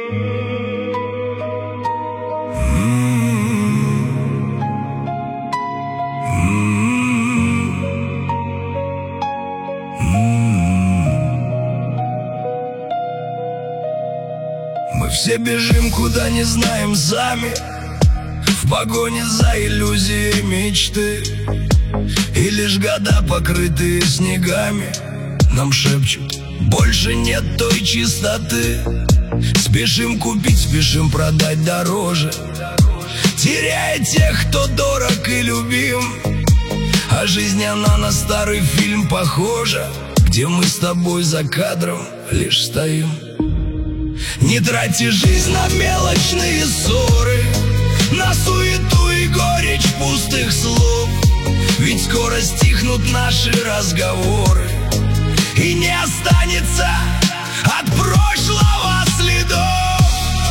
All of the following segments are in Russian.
Мы все бежим, куда не знаем сами, в погоне за иллюзией мечты. И лишь года, покрытые снегами, нам шепчут: больше нет той чистоты. Спешим купить, спешим продать дороже, теряя тех, кто дорог и любим. А жизнь, она на старый фильм похожа, где мы с тобой за кадром лишь стоим. Не трати жизнь на мелочные ссоры, на суету и горечь пустых слов. Ведь скоро стихнут наши разговоры, и не останется от прошлого следов.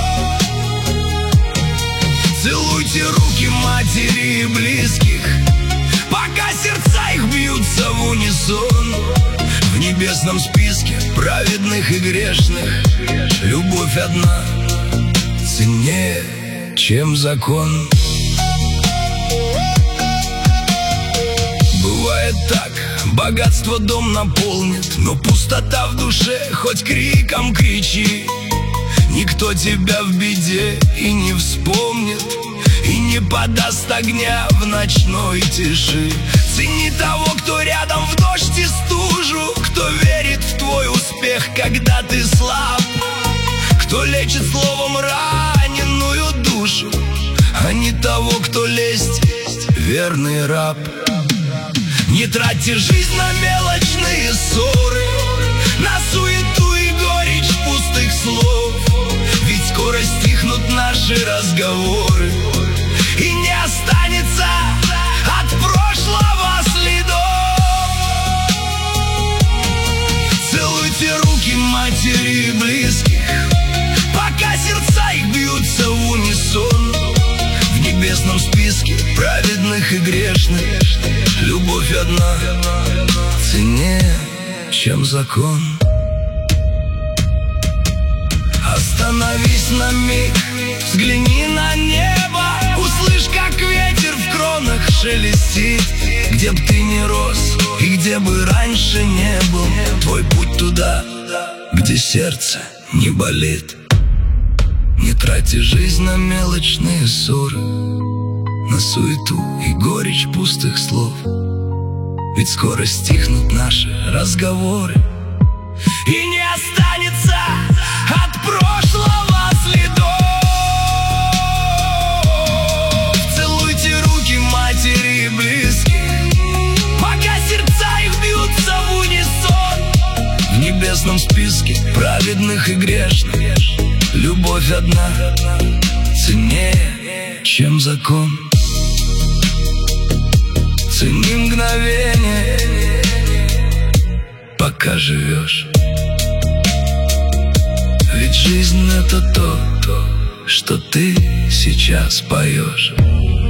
Целуйте руки матери и близких, пока сердца их бьются в унисон. В небесном списке праведных и грешных любовь одна ценнее, чем закон. Бывает так, богатство дом наполнит, но пустота в душе, хоть криком кричи. Никто тебя в беде и не вспомнит, и не подаст огня в ночной тиши. Цени того, кто рядом в дождь и стужу, кто верит в твой успех, когда ты слаб, кто лечит словом раненую душу, а не того, кто лесть верный раб. Не тратьте жизнь на мелочные ссоры, на суету и горечь пустых слов. Ведь скоро стихнут наши разговоры, и не останется от прошлого следов. Целуйте руки матери и близких, пока сердца их бьются в унисон. В небесном списке праведных и грешных любовь одна ценнее, чем закон. Остановись на миг, взгляни на небо, услышь, как ветер в кронах шелестит. Где б ты ни рос и где бы раньше не был, твой путь туда, где сердце не болит. Не трати жизнь на мелочные ссоры, на суету и горечь пустых слов. Ведь скоро стихнут наши разговоры, и не останется от прошлого следов. Целуйте руки матери и близких, пока сердца их бьются в унисон. В небесном списке праведных и грешных любовь одна ценнее, чем закон. Цени мгновение, пока живешь. Ведь жизнь — это то, что ты сейчас поешь.